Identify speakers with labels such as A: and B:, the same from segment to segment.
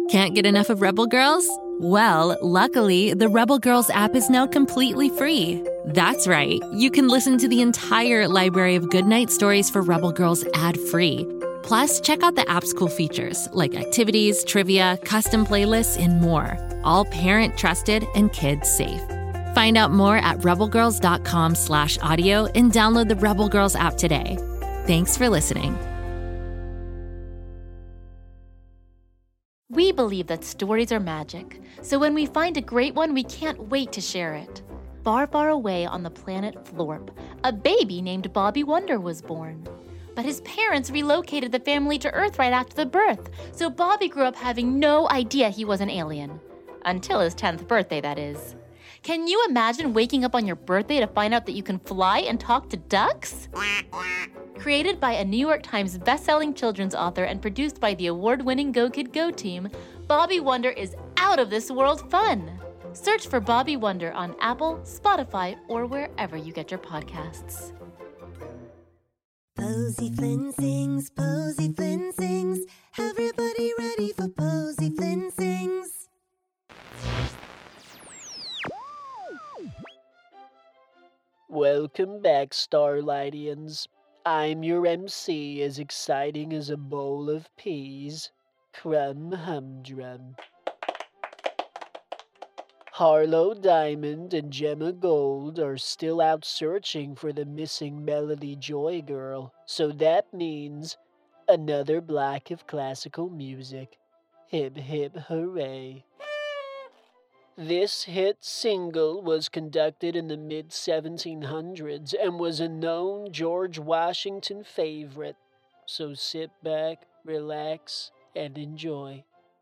A: Can't get enough of Rebel Girls? Well, luckily, the Rebel Girls app is now completely free. That's right, you can listen to the entire library of goodnight stories for Rebel Girls ad-free. Plus, check out the app's cool features like activities, trivia, custom playlists, and more. All parent-trusted and kids-safe. Find out more at rebelgirls.com/audio and download the Rebel Girls app today. Thanks for listening.
B: We believe that stories are magic, so when we find a great one, we can't wait to share it. Far, far away on the planet Florp, a baby named Bobby Wonder was born. But his parents relocated the family to Earth right after the birth, so Bobby grew up having no idea he was an alien. Until his 10th birthday, that is. Can you imagine waking up on your birthday to find out that you can fly and talk to ducks? Created by a New York Times best-selling children's author and produced by the award-winning Go Kid Go team, Bobby Wonder is out of this world fun. Search for Bobby Wonder on Apple, Spotify, or wherever you get your podcasts.
C: Posy Flynn sings, Posy Flynn sings. Everybody ready for Posy Flynn sings?
D: Welcome back, Starlightians. I'm your MC, as exciting as a bowl of peas, Crumb Humdrum. Harlow Diamond and Gemma Gold are still out searching for the missing Melody Joy girl, so that means another block of classical music. Hip hip hooray. This hit single was conducted in the mid-1700s and was a known George Washington favorite. So sit back, relax, and enjoy.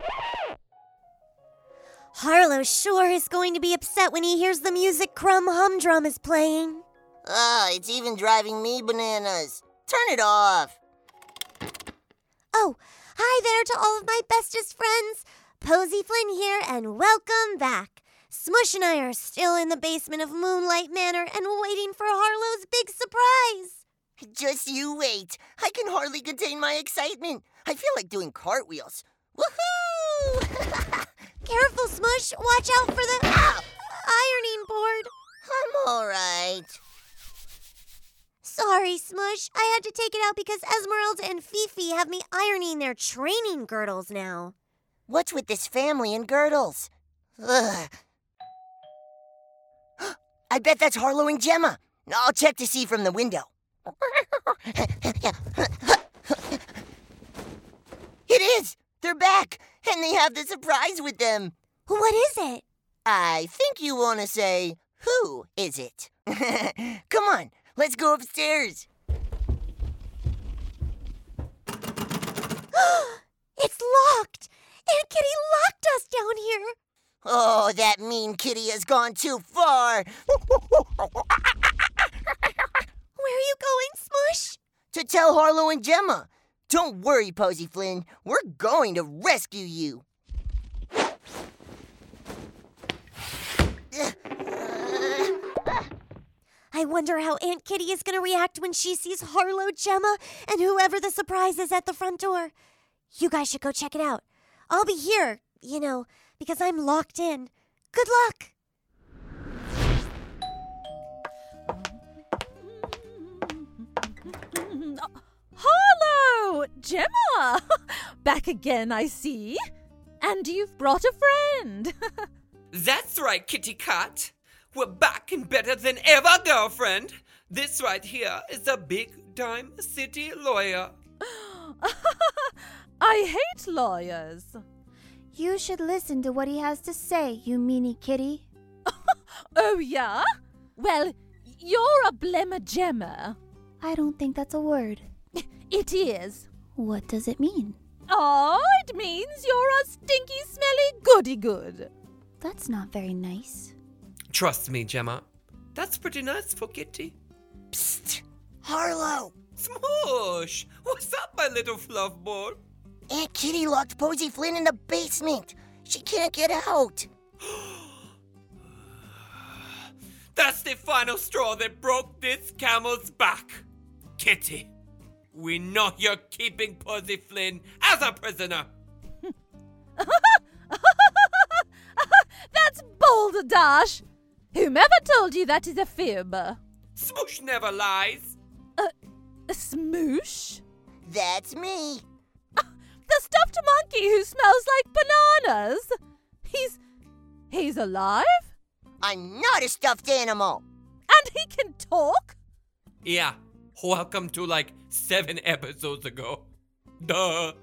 C: Harlow sure is going to be upset when he hears the music Crumb Humdrum is playing.
E: It's even driving me bananas. Turn it off.
C: Oh, hi there to all of my bestest friends. Posy Flynn here, and welcome back. Smush and I are still in the basement of Moonlight Manor and waiting for Harlow's big surprise.
E: Just you wait. I can hardly contain my excitement. I feel like doing cartwheels. Woohoo!
C: Careful, Smush. Watch out for the ironing board.
E: I'm all right.
C: Sorry, Smush. I had to take it out because Esmeralda and Fifi have me ironing their training girdles now.
E: What's with this family and girdles? Ugh. I bet that's Harlow and Gemma. I'll check to see from the window. It is! They're back! And they have the surprise with them.
C: What is it?
E: I think you want to say, who is it? Come on, let's go upstairs.
C: It's locked! Aunt Kitty locked us down here!
E: Oh, that mean kitty has gone too far.
C: Where are you going, Smush?
E: To tell Harlow and Gemma. Don't worry, Posy Flynn. We're going to rescue you.
C: I wonder how Aunt Kitty is going to react when she sees Harlow, Gemma, and whoever the surprise is at the front door. You guys should go check it out. I'll be here, because I'm locked in. Good luck!
F: Harlow! Gemma! Back again, I see. And you've brought a friend.
G: That's right, Kitty Cat. We're back and better than ever, girlfriend. This right here is a big-time city lawyer.
F: I hate lawyers.
H: You should listen to what he has to say, you meanie kitty.
F: Oh, yeah? Well, you're a blemma-gemma.
H: I don't think that's a word.
F: It is.
H: What does it mean?
F: Oh, it means you're a stinky, smelly goody-good.
H: That's not very nice.
G: Trust me, Gemma. That's pretty nice for Kitty.
E: Psst! Harlow!
G: Smush! What's up, my little fluff ball?
E: Aunt Kitty locked Posy Flynn in the basement. She can't get out.
G: That's the final straw that broke this camel's back. Kitty, we know you're keeping Posy Flynn as a prisoner.
F: Balderdash! Whomever told you that is a fib?
G: Smoosh never lies.
F: A smoosh?
E: That's me.
F: The stuffed monkey who smells like bananas? He's alive?
E: I'm not a stuffed animal.
F: And he can talk?
G: Yeah, welcome to like 7 episodes ago. Duh.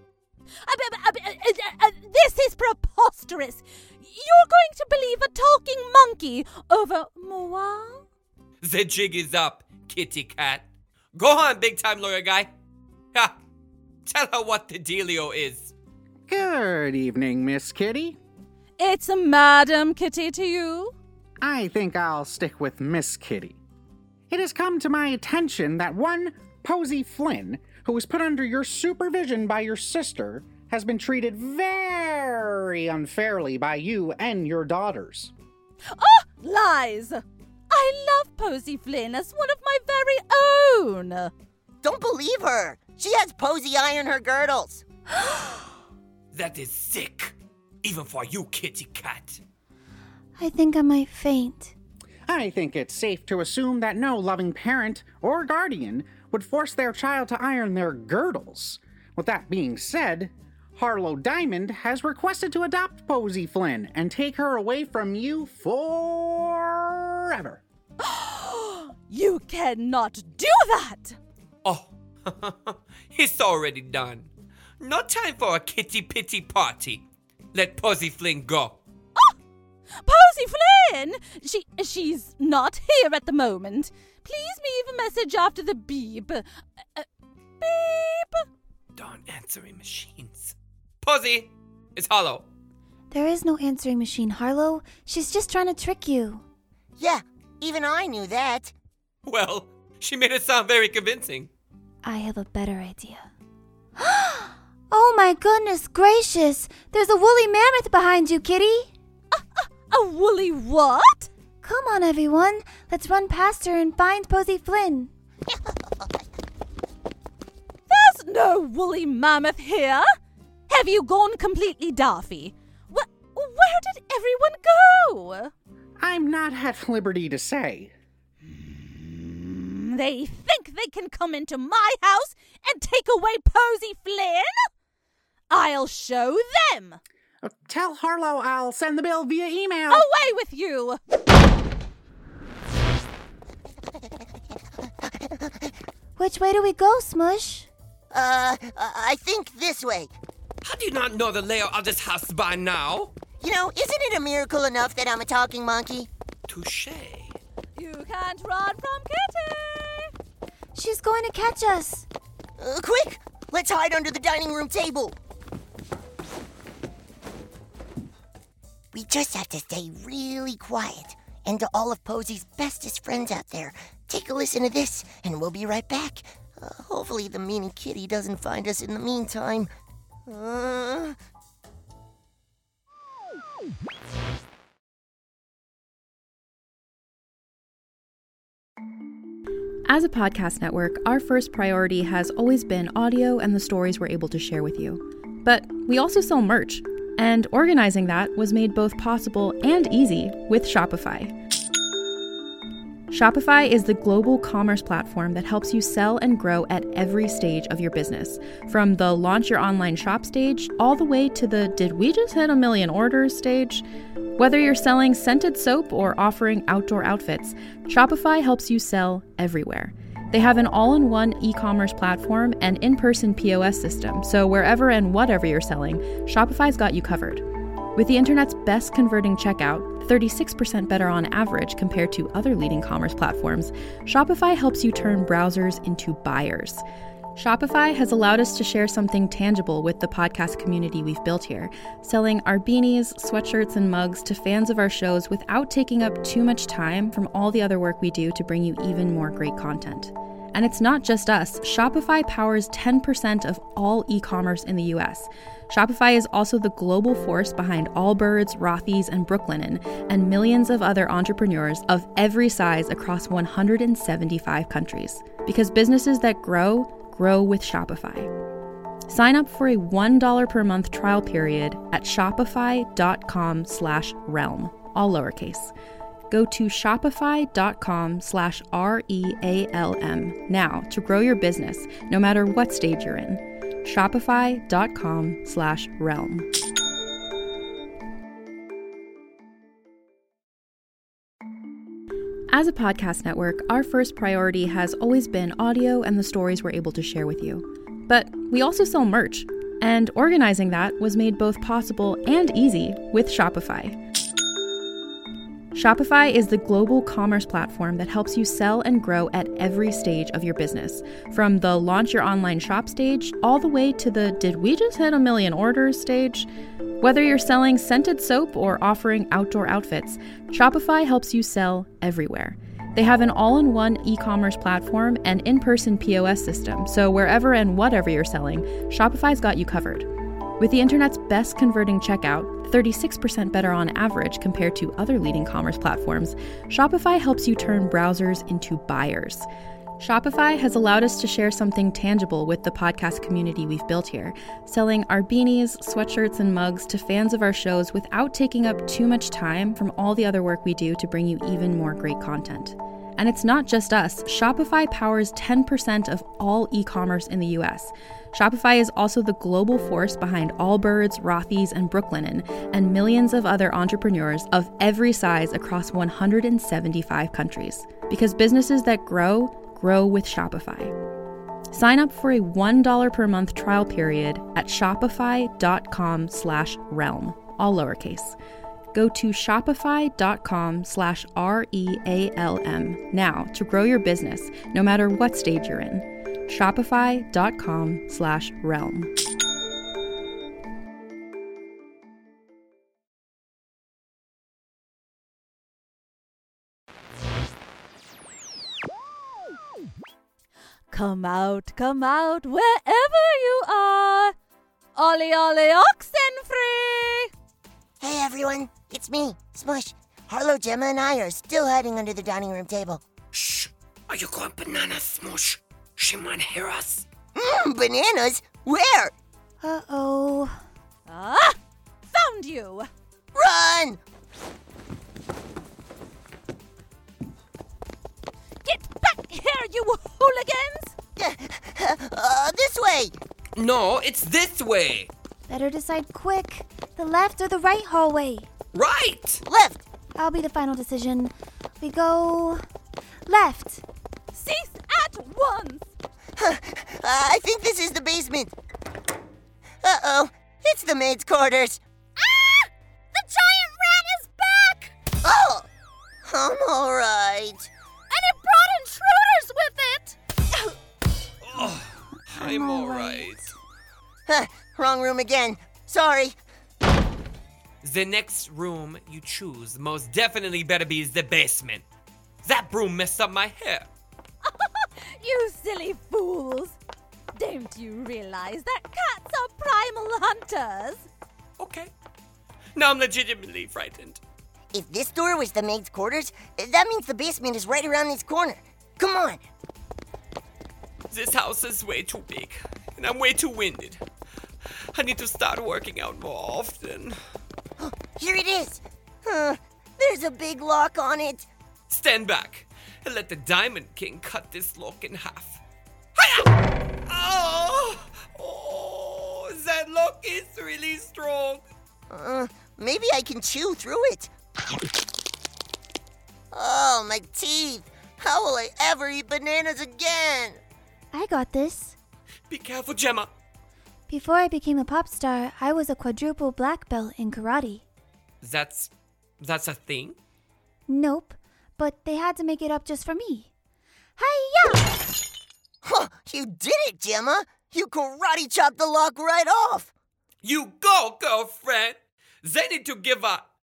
F: This is preposterous. You're going to believe a talking monkey over moi?
G: The jig is up, kitty cat. Go on, big-time lawyer guy. Ha! Tell her what the dealio is.
I: Good evening, Miss Kitty.
F: It's a Madam Kitty to you?
I: I think I'll stick with Miss Kitty. It has come to my attention that one Posey Flynn, who was put under your supervision by your sister, has been treated very unfairly by you and your daughters.
F: Oh, lies! I love Posey Flynn as one of my very own.
E: Don't believe her. She has Posey iron her girdles.
G: That is sick. Even for you, kitty cat.
H: I think I might faint.
I: I think it's safe to assume that no loving parent or guardian would force their child to iron their girdles. With that being said, Harlow Diamond has requested to adopt Posey Flynn and take her away from you forever.
F: You cannot do that!
G: Oh, it's already done. No time for a kitty-pitty party. Let Posey Flynn go.
F: Oh! Posey Flynn! She's not here at the moment. Please leave a message after the beep. Beep!
G: Darn answering machines. Posey, it's Harlow.
H: There is no answering machine, Harlow. She's just trying to trick you.
E: Yeah, even I knew that.
G: Well, she made it sound very convincing.
H: I have a better idea. Oh my goodness gracious! There's a woolly mammoth behind you, Kitty!
F: A woolly what?
H: Come on, everyone. Let's run past her and find Posey Flynn.
F: There's no woolly mammoth here. Have you gone completely daffy? Where did everyone go?
I: I'm not at liberty to say.
F: They think they can come into my house and take away Posey Flynn? I'll show them.
I: Tell Harlow I'll send the bill via email.
F: Away with you!
H: Which way do we go, Smush?
E: I think this way.
G: How do you not know the layout of this house by now?
E: You know, isn't it a miracle enough that I'm a talking monkey?
G: Touché.
F: You can't run from Kitty!
H: She's going to catch us.
E: Quick! Let's hide under the dining room table. We just have to stay really quiet. And to all of Posey's bestest friends out there, take a listen to this, and we'll be right back. Hopefully the meanie kitty doesn't find us in the meantime.
J: As a podcast network, our first priority has always been audio and the stories we're able to share with you. But we also sell merch, and organizing that was made both possible and easy with Shopify. Shopify is the global commerce platform that helps you sell and grow at every stage of your business, from the launch your online shop stage all the way to the did we just hit 1 million orders stage. Whether you're selling scented soap or offering outdoor outfits, Shopify helps you sell everywhere. They have an all-in-one e-commerce platform and in-person POS system, so wherever and whatever you're selling, Shopify's got you covered. With the internet's best converting checkout, 36% better on average compared to other leading commerce platforms, Shopify helps you turn browsers into buyers. Shopify has allowed us to share something tangible with the podcast community we've built here, selling our beanies, sweatshirts, and mugs to fans of our shows without taking up too much time from all the other work we do to bring you even more great content. And it's not just us. Shopify powers 10% of all e-commerce in the US. Shopify is also the global force behind Allbirds, Rothy's, and Brooklinen, and millions of other entrepreneurs of every size across 175 countries. Because businesses that grow with Shopify. Sign up for a $1 per month trial period at shopify.com/realm. all lowercase. Go to shopify.com/REALM now to grow your business, no matter what stage you're in. Shopify.com/realm. As a podcast network, our first priority has always been audio and the stories we're able to share with you. But we also sell merch, and organizing that was made both possible and easy with Shopify. Shopify is the global commerce platform that helps you sell and grow at every stage of your business, from the launch your online shop stage all the way to the did we just hit 1 million orders stage. Whether you're selling scented soap or offering outdoor outfits, Shopify helps you sell everywhere. They have an all-in-one e-commerce platform and in-person POS system, so wherever and whatever you're selling, Shopify's got you covered. With the internet's best converting checkout, 36% better on average compared to other leading commerce platforms, Shopify helps you turn browsers into buyers. Shopify has allowed us to share something tangible with the podcast community we've built here, selling our beanies, sweatshirts, and mugs to fans of our shows without taking up too much time from all the other work we do to bring you even more great content. And it's not just us. Shopify powers 10% of all e-commerce in the US. Shopify is also the global force behind Allbirds, Rothy's, and Brooklinen, and millions of other entrepreneurs of every size across 175 countries. Because businesses that grow with Shopify. Sign up for a $1 per month trial period at shopify.com/realm, all lowercase. Go to shopify.com/REALM now to grow your business, no matter what stage you're in. Shopify.com/realm.
F: Come out, wherever you are. Ollie, ollie, oxen free.
E: Hey everyone, it's me, Smush. Harlow, Gemma, and I are still hiding under the dining room table.
G: Shh! Are you going bananas, Smush? She might hear us.
E: Bananas? Where?
C: Uh-oh.
F: Ah! Found you!
E: Run!
F: Get back here, you hooligans!
E: This way!
G: No, it's this way!
C: Better decide quick. The left or the right hallway?
G: Right!
E: Left!
C: I'll be the final decision. We go left.
F: Cease at once!
E: I think this is the basement. Uh-oh, it's the maid's quarters.
C: Ah! The giant rat is back!
E: Oh! I'm alright.
C: And it brought intruders with it!
G: Oh, I'm alright.
E: Wrong room again. Sorry.
G: The next room you choose most definitely better be the basement. That broom messed up my hair.
F: You silly fools! Don't you realize that cats are primal hunters?
G: Okay. Now I'm legitimately frightened.
E: If this door was the maid's quarters, that means the basement is right around this corner. Come on.
G: This house is way too big, and I'm way too winded. I need to start working out more often.
E: Here it is. There's a big lock on it.
G: Stand back and let the Diamond King cut this lock in half. Hiya! Oh, that lock is really strong.
E: Maybe I can chew through it. Oh, my teeth. How will I ever eat bananas again?
C: I got this.
G: Be careful, Gemma.
C: Before I became a pop star, I was a quadruple black belt in karate.
G: That's a thing?
C: Nope, but they had to make it up just for me. Hi-ya!
E: Huh, you did it, Gemma. You karate chopped the lock right off.
G: You go, girlfriend. They need to give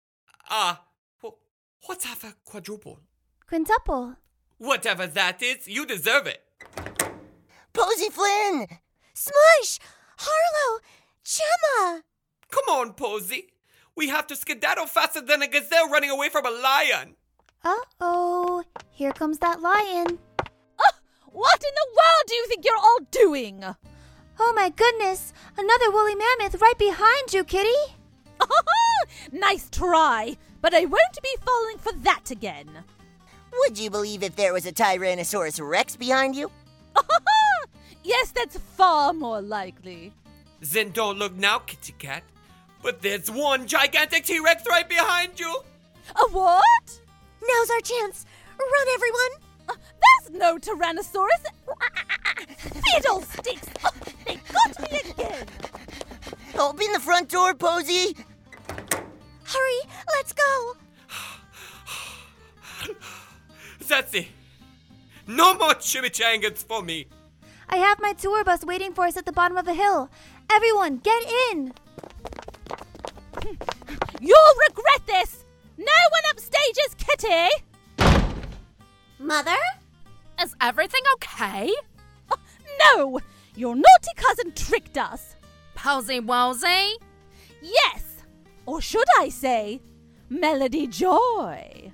G: what's half a quadruple?
C: Quintuple.
G: Whatever that is, you deserve it.
E: Posey Flynn!
C: Smush! Harlow! Gemma!
G: Come on, Posey. We have to skedaddle faster than a gazelle running away from a lion.
C: Uh-oh. Here comes that lion.
F: What in the world do you think you're all doing?
C: Oh my goodness! Another woolly mammoth right behind you, kitty!
F: Nice try, but I won't be falling for that again.
E: Would you believe if there was a Tyrannosaurus Rex behind you?
F: Yes, that's far more likely.
G: Then don't look now, Kitty Cat. But there's one gigantic T-Rex right behind you.
F: A what?
C: Now's our chance. Run, everyone.
F: There's no Tyrannosaurus. Fiddlesticks! They got me again.
E: Open the front door, Posey.
C: Hurry, let's go.
G: That's it. No more chimichangas for me.
H: I have my tour bus waiting for us at the bottom of the hill. Everyone, get in!
F: You'll regret this! No one upstages Kitty!
C: Mother?
K: Is everything okay?
F: No! Your naughty cousin tricked us.
K: Posy Wozy?
F: Yes! Or should I say, Melody Joy.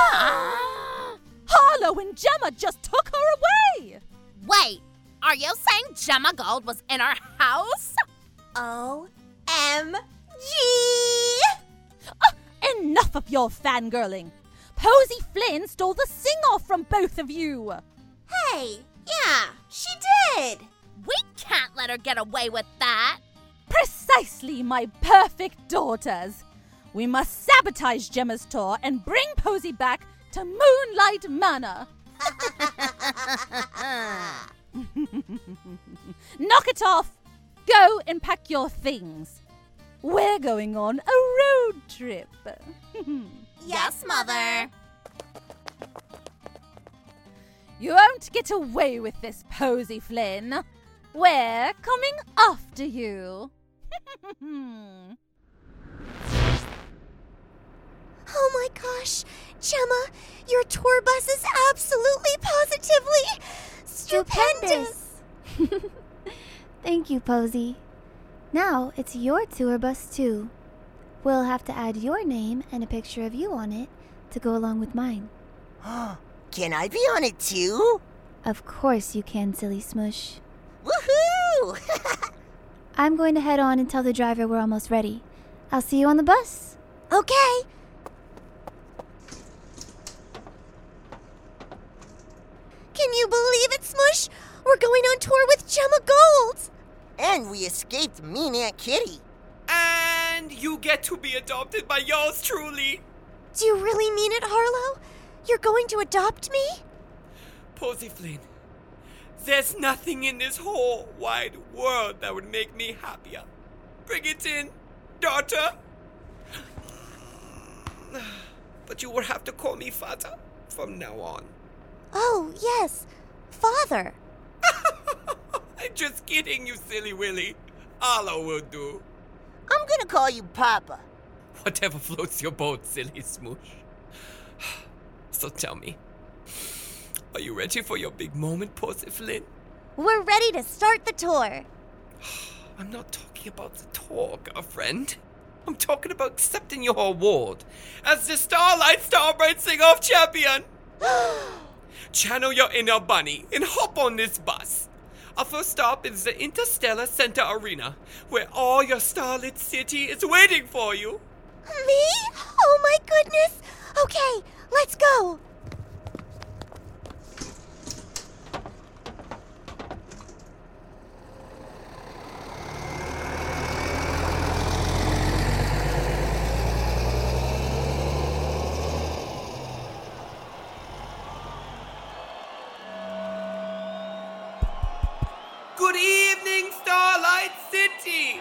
F: Harlow and Gemma just took her away!
K: Wait, are you saying Gemma Gold was in our house?
C: OMG!
F: Enough of your fangirling. Posy Flynn stole the sing-off from both of you.
C: Hey, yeah, she did.
K: We can't let her get away with that.
F: Precisely, my perfect daughters. We must sabotage Gemma's tour and bring Posy back to Moonlight Manor. Knock it off. Go and pack your things. We're going on a road trip.
K: Yes, Mother.
F: You won't get away with this, Posy Flynn. We're coming after you.
C: Oh my gosh, Gemma, your tour bus is absolutely positively stupendous.
H: Thank you, Posy. Now it's your tour bus too. We'll have to add your name and a picture of you on it to go along with mine.
E: Can I be on it too?
H: Of course you can, silly smush.
E: Woohoo!
H: I'm going to head on and tell the driver we're almost ready. I'll see you on the bus.
C: Okay. Can you believe it, Smush? We're going on tour with Gemma Gold.
E: And we escaped mean Aunt Kitty.
G: And you get to be adopted by yours truly.
C: Do you really mean it, Harlow? You're going to adopt me?
G: Posy Flynn, there's nothing in this whole wide world that would make me happier. Bring it in, daughter. But you will have to call me Father from now on.
C: Oh, yes. Father.
G: I'm just kidding, you silly Willy. Harlow will do.
E: I'm gonna call you Papa.
G: Whatever floats your boat, silly smoosh. So tell me, are you ready for your big moment, Posy Flynn?
C: We're ready to start the tour.
G: I'm not talking about the tour, girlfriend. I'm talking about accepting your award as the Starlight Starbright Sing-Off Champion. Channel your inner bunny and hop on this bus. Our first stop is the Interstellar Center Arena, where all your starlit city is waiting for you.
C: Me? Oh my goodness. Okay, let's go.
G: Good evening, Starlight City!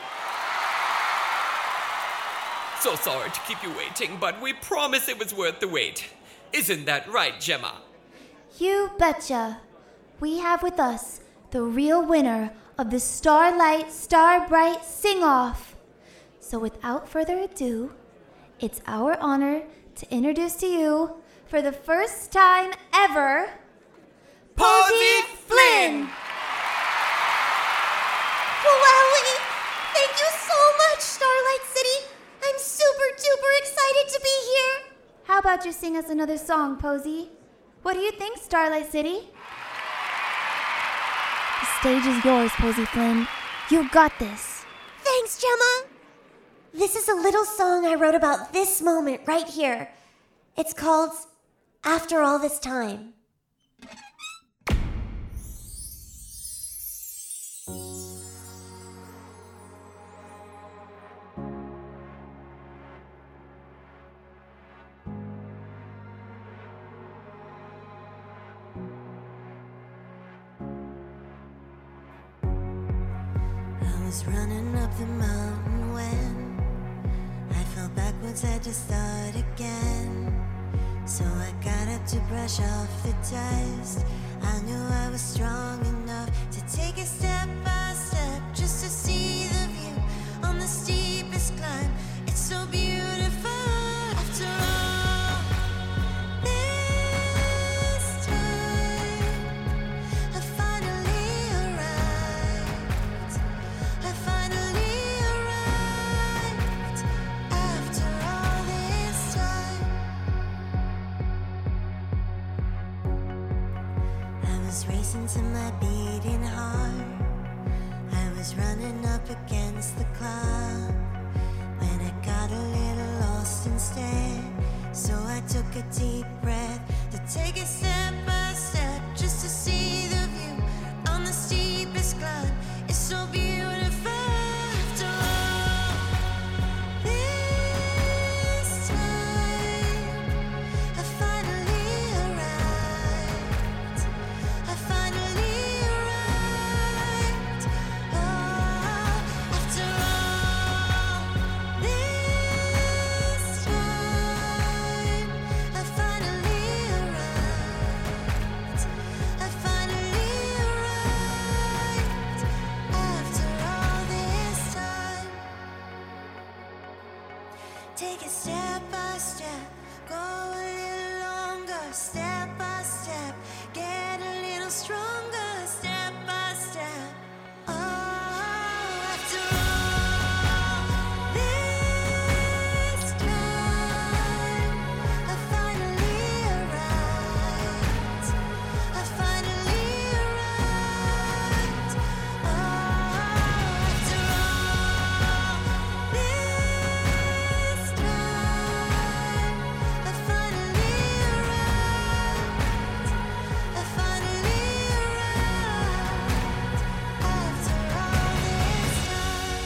G: So sorry to keep you waiting, but we promised it was worth the wait. Isn't that right, Gemma?
H: You betcha. We have with us the real winner of the Starlight Starbright Sing-Off. So without further ado, it's our honor to introduce to you, for the first time ever,
G: Posy Flynn!
C: Wowie! Thank you so much, Starlight City. I'm super duper excited to be here.
H: How about you sing us another song, Posy? What do you think, Starlight City? The stage is yours, Posy Flynn. You got this.
C: Thanks, Gemma. This is a little song I wrote about this moment right here. It's called After All This Time. I was running up the mountain when I fell backwards, had to start again. So I got up to brush off the dust. I knew I was strong enough to take it step by step, just to see the view on the steepest climb. It's so beautiful. After all this time, I finally arrived. I finally arrived. After all this time, I was racing to my beating heart. I was running up against the clock when I got a little lost instead. So I took a deep breath to take it step by step, just to see the view on the steepest climb. It's so beautiful. After all this time, I finally arrived. I finally arrived. Oh, after all this time, I finally arrived. I finally arrived. After all this time, take it step by step, go a little longer, step by step, get a little stronger, step by step. Oh, after all this time, I finally arrived. I finally arrived. Oh, after all this time, I finally arrived. I finally arrived. After all this time.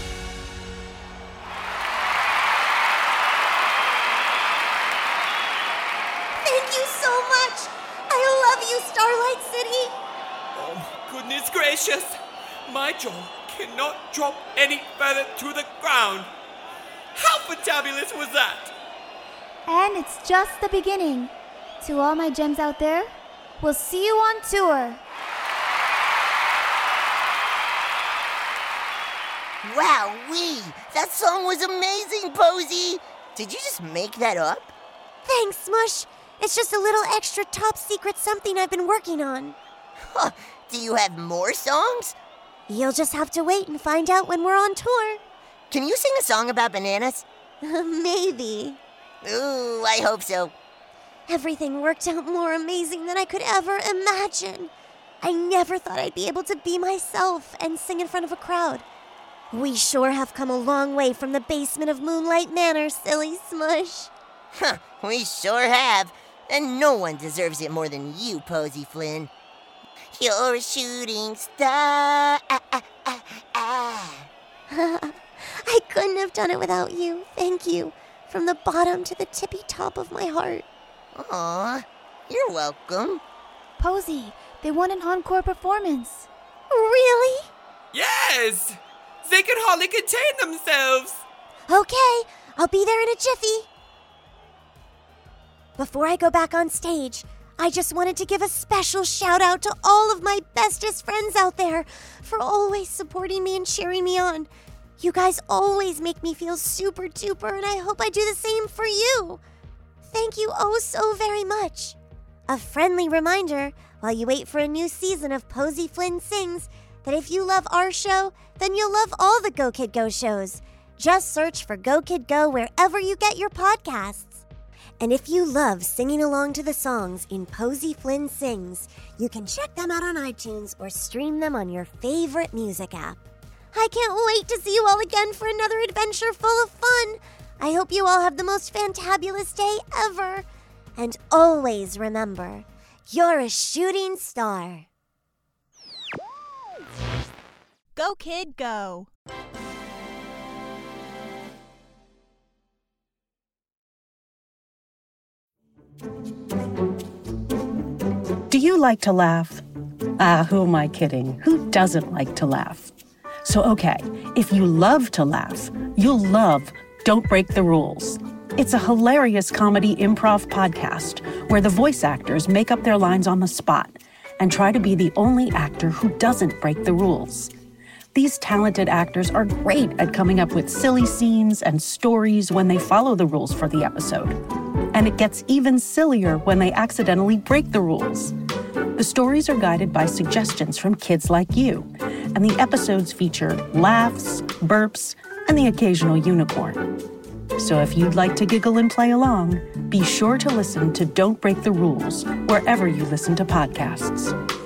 C: Thank you so much. I love you, Starlight City.
G: Oh, my goodness gracious! My jaw cannot drop any further to the ground. How fantabulous was that?
H: And it's just the beginning. To all my gems out there, we'll see you on tour.
E: Wowee! That song was amazing, Posey! Did you just make that up?
C: Thanks, Smush. It's just a little extra top secret something I've been working on.
E: Huh, do you have more songs?
C: You'll just have to wait and find out when we're on tour.
E: Can you sing a song about bananas?
C: Maybe.
E: Ooh, I hope so.
C: Everything worked out more amazing than I could ever imagine. I never thought I'd be able to be myself and sing in front of a crowd. We sure have come a long way from the basement of Moonlight Manor, silly Smush.
E: Huh, we sure have. And no one deserves it more than you, Posey Flynn. You're a shooting star.
C: I couldn't have done it without you. Thank you. From the bottom to the tippy top of my heart.
E: Aw, you're welcome.
H: Posey, they want an encore performance.
C: Really?
G: Yes! They can hardly contain themselves.
C: Okay, I'll be there in a jiffy. Before I go back on stage, I just wanted to give a special shout out to all of my bestest friends out there for always supporting me and cheering me on. You guys always make me feel super duper, and I hope I do the same for you. Thank you oh so very much. A friendly reminder, while you wait for a new season of Posey Flynn Sings, that if you love our show, then you'll love all the Go Kid Go shows. Just search for Go Kid Go wherever you get your podcasts. And if you love singing along to the songs in Posey Flynn Sings, you can check them out on iTunes or stream them on your favorite music app. I can't wait to see you all again for another adventure full of fun. I hope you all have the most fantabulous day ever. And always remember, you're a shooting star.
L: Go, kid, go.
M: Do you like to laugh? Who am I kidding? Who doesn't like to laugh? So, okay, if you love to laugh, you'll love Don't Break the Rules. It's a hilarious comedy improv podcast where the voice actors make up their lines on the spot and try to be the only actor who doesn't break the rules. These talented actors are great at coming up with silly scenes and stories when they follow the rules for the episode. And it gets even sillier when they accidentally break the rules. The stories are guided by suggestions from kids like you, and the episodes feature laughs, burps, and the occasional unicorn. So if you'd like to giggle and play along, be sure to listen to Don't Break the Rules wherever you listen to podcasts.